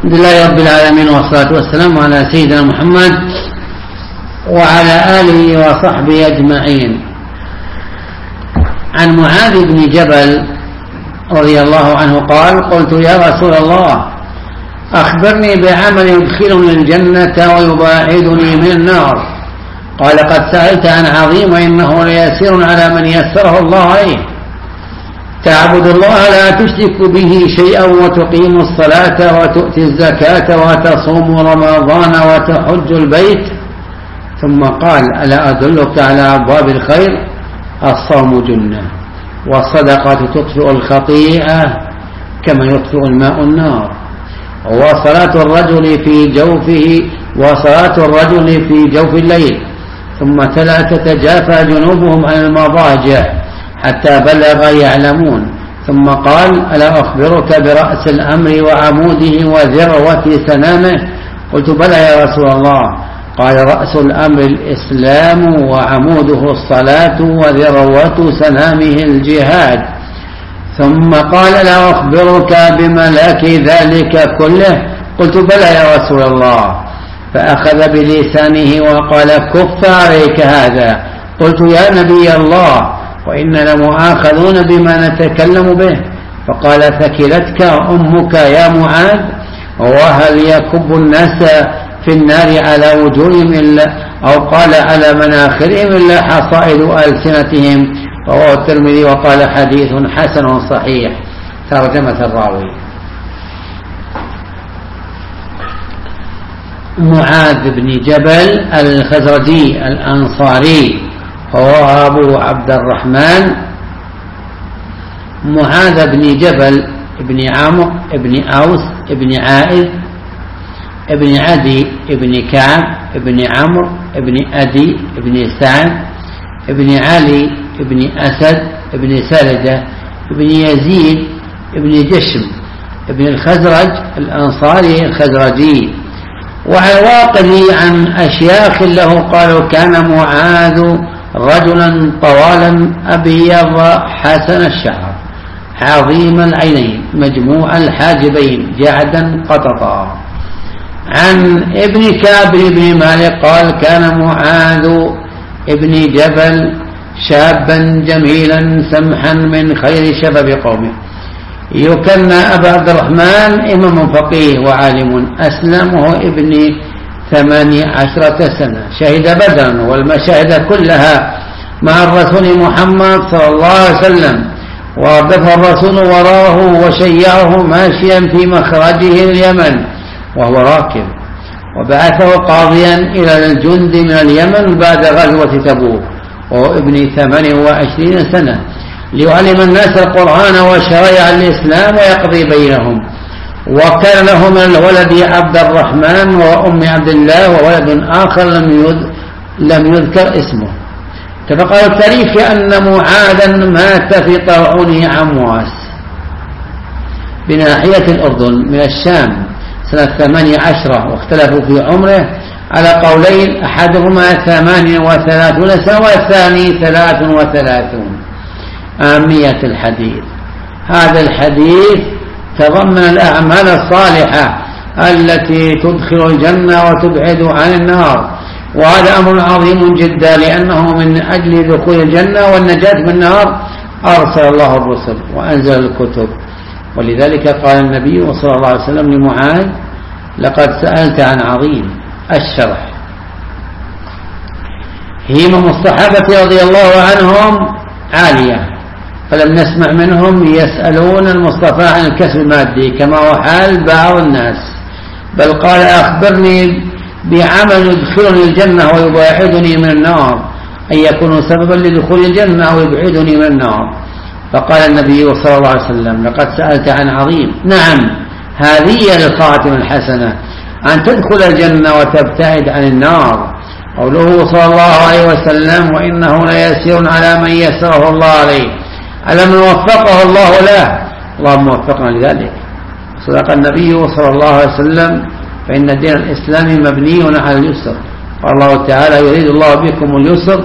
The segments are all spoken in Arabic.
الحمد لله رب العالمين، والصلاة والسلام على سيدنا محمد وعلى آله وصحبه أجمعين. عن معاذ بن جبل رضي الله عنه قال: قلت يا رسول الله أخبرني بعمل يدخلني الجنة ويباعدني من النار. قال: قد سألت عن عظيم وإنه ليسير على من يسره الله عليه. تعبد الله لا تشرك به شيئا وتقيم الصلاة وتؤتي الزكاة وتصوم رمضان وتحج البيت. ثم قال: ألا أدلك على أبواب الخير؟ الصوم جنة، والصدقة تطفئ الخطيئة كما يطفئ الماء النار، وصلاة الرجل في جوف الليل. ثم تلا: تتجافى جنوبهم عن المضاجع حتى بلغ يعلمون. ثم قال: ألا أخبرك برأس الأمر وعموده وذروة سنامه؟ قلت: بلى يا رسول الله. قال: رأس الأمر الإسلام وعموده الصلاة وذروة سنامه الجهاد. ثم قال: ألا أخبرك بملاك ذلك كله؟ قلت: بلى يا رسول الله. فأخذ بلسانه وقال: كف عليك هذا. قلت: يا نبي الله، وإننا لمؤاخذون بما نتكلم به. فقال: ثكلتك أمك يا معاذ؟ وهل يكب الناس في النار على وجوههم أو قال على مناخرهم إلا حصائد ألسنتهم؟ رواه الترمذي وقال: حديث حسن صحيح. ترجمة الراوي. معاذ بن جبل الخزرجي الأنصاري هو أبو عبد الرحمن معاذ بن جبل ابن عمرو ابن أوس ابن عائذ ابن عدي ابن كعب ابن عمرو ابن أدي ابن سعد ابن علي ابن أسد ابن سلدة ابن يزيد ابن جشم ابن الخزرج الأنصاري الخزرجي. وعن واقدي عن أشياخ له قالوا: كان معاذ رجلا طوالا أبيض حسن الشعر عظيم العينين مجموع الحاجبين جعدا قططا. عن ابن كعب بن مالك قال: كان معاذ ابن جبل شابا جميلا سمحا من خير شباب قومه، يكنى أبا عبد الرحمن، إمام فقيه وعالم، أسلمه ابن 18 سنة، شهد بدرا والمشاهد كلها مع الرسول محمد صلى الله عليه وسلم، وردف الرسول وراه وشيعه ماشيا في مخرجه اليمن وهو راكب، وبعثه قاضيا إلى الجند من اليمن بعد غزوة تبوك وهو ابن 28 سنة، ليعلم الناس القرآن وشرائع الإسلام ويقضي بينهم. وكان له من الولد عبد الرحمن وأم عبد الله وولد آخر لم يذكر اسمه. اتفق التاريخ أن معاذا مات في طاعون عمواس بناحية الأردن من الشام سنة 18، واختلفوا في عمره على قولين، أحدهما 38 سنة والثاني 33. أهمية الحديث: هذا الحديث تضمن الأعمال الصالحة التي تدخل الجنة وتبعد عن النار، وهذا أمر عظيم جدا، لأنه من أجل دخول الجنة والنجاة من النار أرسل الله الرسل وأنزل الكتب. ولذلك قال النبي صلى الله عليه وسلم لمعاذ: لقد سألت عن عظيم. الشرح: همم الصحابة رضي الله عنهم عالية، فلم نسمع منهم يسألون المصطفى عن الكسب المادي كما هو حال بعض الناس، بل قال: أخبرني بعمل يدخلني الجنة ويبعدني من النار، أن يكون سببا لدخول الجنة ويبعدني من النار. فقال النبي صلى الله عليه وسلم: لقد سألت عن عظيم. نعم، هذه الخاتمة الحسنة، أن تدخل الجنة وتبتعد عن النار. قوله صلى الله عليه وسلم: وإنه ليسير على من يسره الله عليه، على من وفقه الله له. اللهم وفقنا لذلك. صدق النبي صلى الله عليه وسلم: فإن دين الإسلام مبني على اليسر. قال الله تعالى: يريد الله بكم اليسر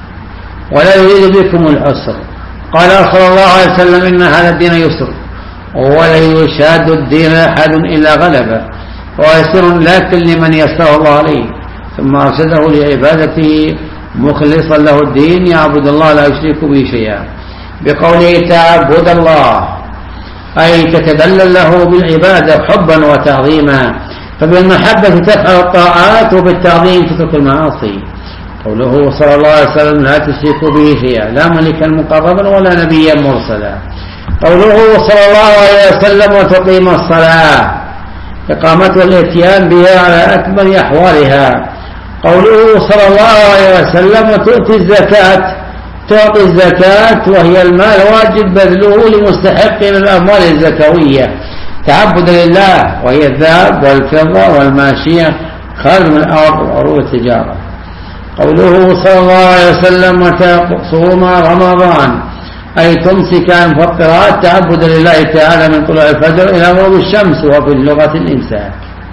ولا يريد بكم العسر. قال صلى الله عليه وسلم: إن هذا الدين يسر ولن يشاد الدين أحد إلا غلبه، ويسر لكن لمن يسره الله عليه، ثم أرشده لعبادته مخلصا له الدين يعبد الله لا يشرك به شيئا، بقوله تعبد الله أي تتدلل له بالعبادة حبا وتعظيما، فبالمحبة تفعل الطاعات وبالتعظيم تترك المعاصي. قوله صلى الله عليه وسلم لا تشركوا به شيئا، لا ملكا مقربا ولا نبيا مرسلا. قوله صلى الله عليه وسلم وتقيم الصلاة، إقامتها الاتيان بها على أكمل أحوالها. قوله صلى الله عليه وسلم وتؤتي الزكاة، تعطي الزكاة وهي المال واجب بذله لمستحق من الأموال الزكوية تعبدا لله، وهي الذهب والفضة والماشية خارج من الأرض وعروض التجارة. قوله صلى الله عليه وسلم وتصوم رمضان أي تمسك عن مفطرات تعبدا لله تعالى من طلوع الفجر إلى غروب الشمس، وفي اللغة الإمساك.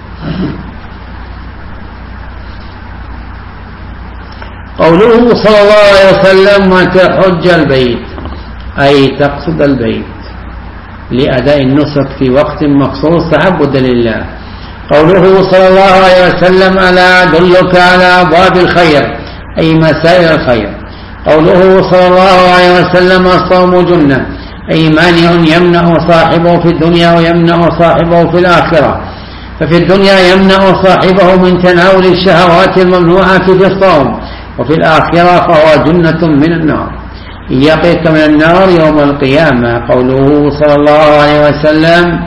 قوله صلى الله عليه وسلم وتحج البيت أي تقصد البيت لأداء النسك في وقت مخصوص تعبدا لله. قوله صلى الله عليه وسلم ألا أدلك على أبواب الخير أي مسائل الخير. قوله صلى الله عليه وسلم الصوم جنة أي مانع يمنع صاحبه في الدنيا ويمنع صاحبه في الآخرة، ففي الدنيا يمنع صاحبه من تناول الشهوات الممنوعة في الصوم، وفي الآخرة فهو جنة من النار يقيك من النار يوم القيامة. قوله صلى الله عليه وسلم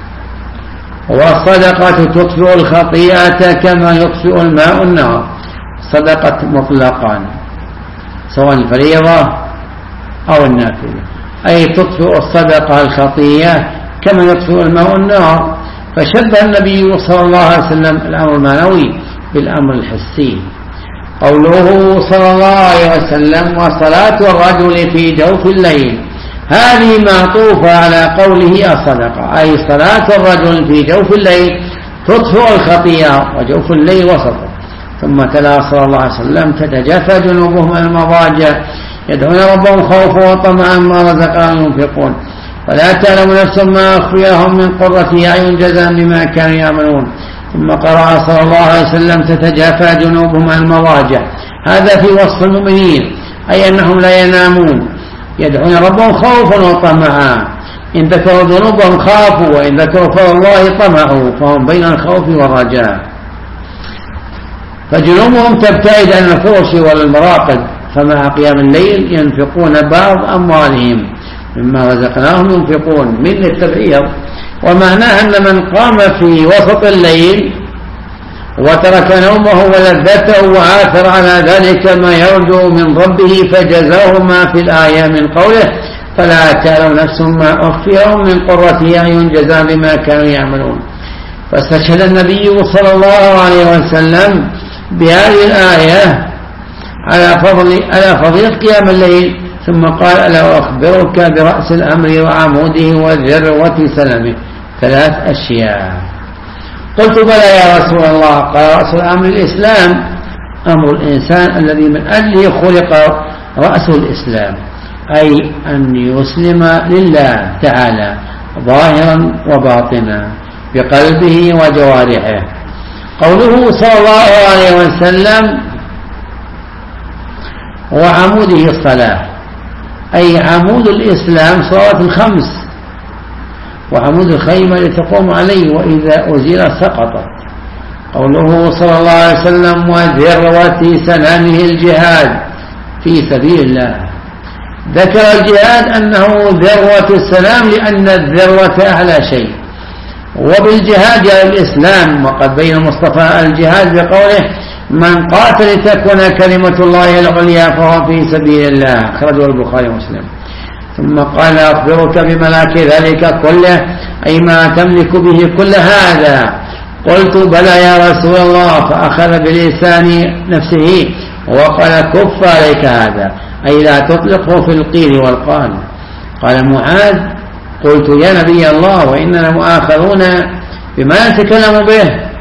والصدقة تطفئ الخطيئة كما يطفئ الماء النار، صدقة مطلقا سواء الفريضة أو النافلة، أي تطفئ الصدقة الخطيئة كما يطفئ الماء النار. فشبه النبي صلى الله عليه وسلم الأمر المعنوي بالأمر الحسي. قوله صلى الله عليه وسلم وصلاة الرجل في جوف الليل، هذه معطوفة على قوله الصدقة، أي صلاة الرجل في جوف الليل تطفئ الخطيئة، وجوف الليل وسطه. ثم تلا صلى الله عليه وسلم تتجافى جنوبهم عن المضاجع يدعون ربهم خوفا وطمعا ما رزقهم ينفقون، فلا تعلم نفس ما أخفي لهم من قرة أعين جزاء بما كانوا يعملون. ثم قرأ صلى الله عليه وسلم تتجافى جنوبهم عن المضاجع، هذا في وصف المؤمنين أي أنهم لا ينامون يدعون ربهم خوفا وطمعا، إن ذكروا ذنوبهم خافوا وإن ذكروا فضل الله طمعوا، فهم بين الخوف والرجاء. فجنوبهم تبتعد عن الفرش والمراقد، فمع قيام الليل ينفقون بعض أموالهم مما رزقناهم ينفقون من التبعير. ومعناه أن من قام في وسط الليل وترك نومه ولذته وعاثر على ذلك ما يرجو من ربه فجزاه ما في الآية من قوله فلا تعلم نفس ما أخفي لهم من قرة أعين جزاء بما كانوا يعملون. فاستشهد النبي صلى الله عليه وسلم بهذه الآية على فضيلة قيام الليل، ثم قال ألا أخبرك برأس الأمر وعموده وذروة سلمه، 3 أشياء. قلت بلى يا رسول الله. قال رأس الأمر الإسلام، أمر الإنسان الذي من أجله خلق رأسه الإسلام، أي أن يسلم لله تعالى ظاهرا وباطنا بقلبه وجوارحه. قوله صلى الله عليه وسلم وعموده الصلاة، أي عمود الإسلام صلاة 5، وعمود الخيمة لتقوم عليه وإذا أزيل سقطت. قوله صلى الله عليه وسلم وذروة سنامه الجهاد في سبيل الله، ذكر الجهاد أنه ذروة السلام لأن الذروة أعلى شيء، وبالجهاد على الإسلام. وقد بين المصطفى الجهاد بقوله من قاتل لتكون كلمة الله العليا فهو في سبيل الله، أخرجه البخاري ومسلم. ثم قال أخبرك بملاك ذلك كله، أي ما تملك به كل هذا. قلت بلى يا رسول الله. فأخذ بلسان نفسه وقال كف عليك هذا، أي لا تطلقه في القيل والقال. قال معاذ قلت يا نبي الله وإننا مؤاخذون بما نتكلم به.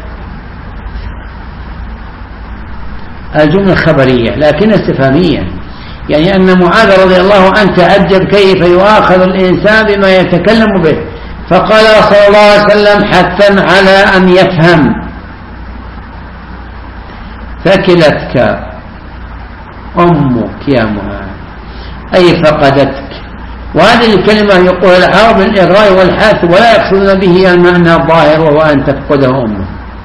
الجملة خبرية لكن استفهامية، يعني أن معاذ رضي الله عنه تعجب كيف يؤاخذ الإنسان بما يتكلم به، فقال صلى الله عليه وسلم حثا على أن يفهم: ثكلتك أمك يا معاذ، أي فقدتك. وهذه الكلمة يقول العرب للإغراء والحث، ولا يقصدون به المعنى الظاهر وهو أن تفقده أمه.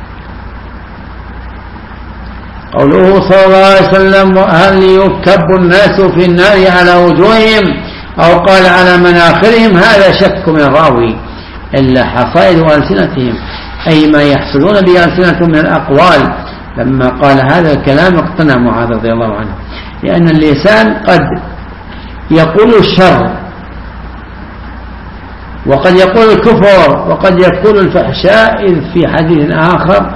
قوله صلى الله عليه وسلم: هل يكب الناس في النار على وجوههم أو قال على مناخرهم، هذا شك من الراوي، إلا حصائد ألسنتهم، أي ما يحصلون بألسنتهم من الأقوال. لما قال هذا الكلام اقتنع معاذ رضي الله عنه، لأن اللسان قد يقول الشر، وقد يقول الكفر، وقد يقول الفحشاء، إذ في حديث آخر: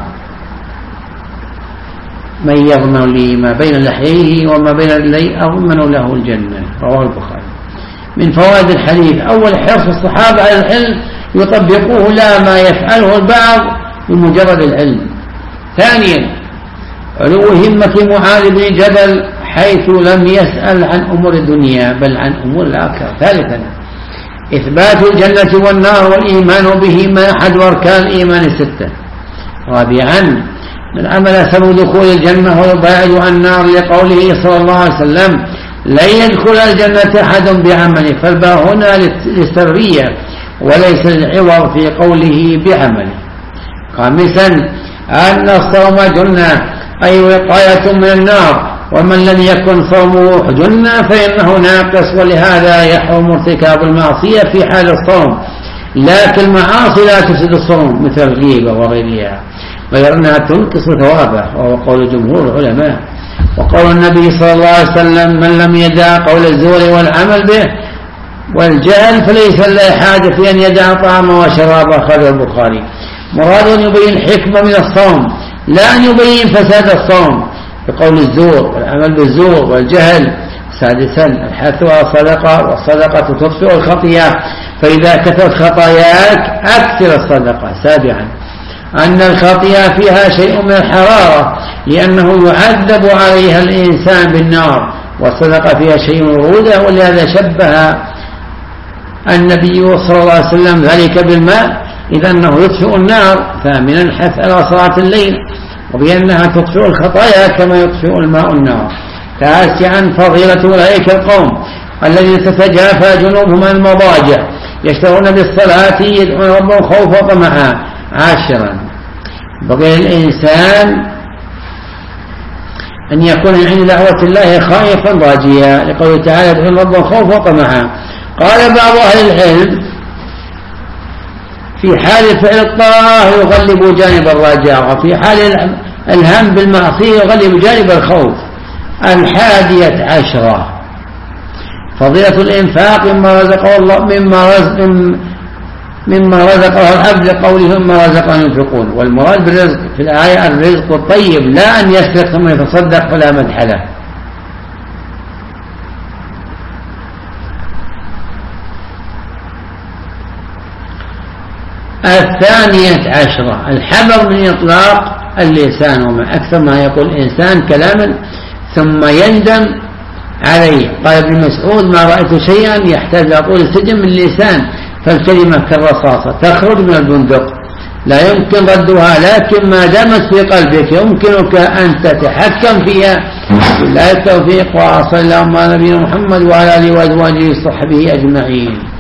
من يضمن لي ما بين لحييه وما بين رجليه أضمن له الجنة، رواه البخاري. من فوائد الحديث: أول، حرص الصحابة على العلم يطبقوه لا ما يفعله البعض بمجرد العلم. ثانيا، علو همة معاذ بن جبل حيث لم يسأل عن أمور الدنيا بل عن أمور الآخرة. ثالثا، إثبات الجنة والنار والإيمان بهما أحد أركان الإيمان الستة. رابعا، من عمل سبب دخول الجنة ويبعد عن النار، لقوله صلى الله عليه وسلم: لن يدخل الجنة أحد بعمله، فالباء هنا للسرية وليس للعوض في قوله بعمله. خامسا، أن الصوم جنة، أي وقاية من النار، ومن لم يكن صومه جنة فإنه ناقص، ولهذا يحرم ارتكاب المعصية في حال الصوم، لكن المعاصي لا تفسد الصوم مثل الغيبة وغيرها، غير أنها تنقص ثوابه، وهو قول جمهور العلماء. وقول النبي صلى الله عليه وسلم: من لم يدع قول الزور والعمل به والجهل فليس له حاجة في أن يدع طعامه وشرابه، أخرجه البخاري. مراد أن يبين الحكمة من الصوم، لا أن يبين فساد الصوم بقول الزور والعمل بالزور والجهل. سادسا، الحث على الصدقة، والصدقة تطفئ الخطيئة، فإذا كثرت خطاياك أكثر الصدقة. سابعا، أن الخطيئة فيها شيء من الحرارة، لأنه يعذب عليها الإنسان بالنار، والصدقة فيها شيء من الرودة، ولهذا شبه النبي صلى الله عليه وسلم ذلك بالماء، إذ أنه يطفئ النار. ثامنا، الحث على صلاة الليل، وبأنها تطفئ الخطايا كما يطفئ الماء النار. تاسعا، فضيلة أولئك القوم الذين تتجافى جنوبهم عن المضاجع يشتغلون بالصلاة يدعون ربهم خوفا وطمعا. عاشرا، بقي الإنسان أن يكون عند دعوة الله خائفا راجيا، لقوله تعالى: يدعون ربهم خوفا وطمعا. قال بعض أهل العلم: في حال فعل الطاعة يغلب جانب الرجاء، وفي حال الهم بالمعصية يغلب جانب الخوف. 11، فضيلة الإنفاق مما رزقه الله، مما رزقه العبد، لقوله: مما رزقهم ينفقون. والمراد بالرزق في الآية الرزق الطيب، لا أن يسرق ثم يتصدق فلا مدح له. 12، الحذر من إطلاق اللسان، وما أكثر ما يقول الإنسان كلاما ثم يندم عليه. قال ابن مسعود: ما رأيت شيئا يحتاج إلى طول السجن من اللسان، فالكلمة كالرصاصة تخرج من البندق لا يمكن ردها، لكن ما دامت في قلبك يمكنك أن تتحكم فيها. بالله التوفيق، وصلى الله على نبينا محمد وعلى آله وأزواجه وصحبه أجمعين.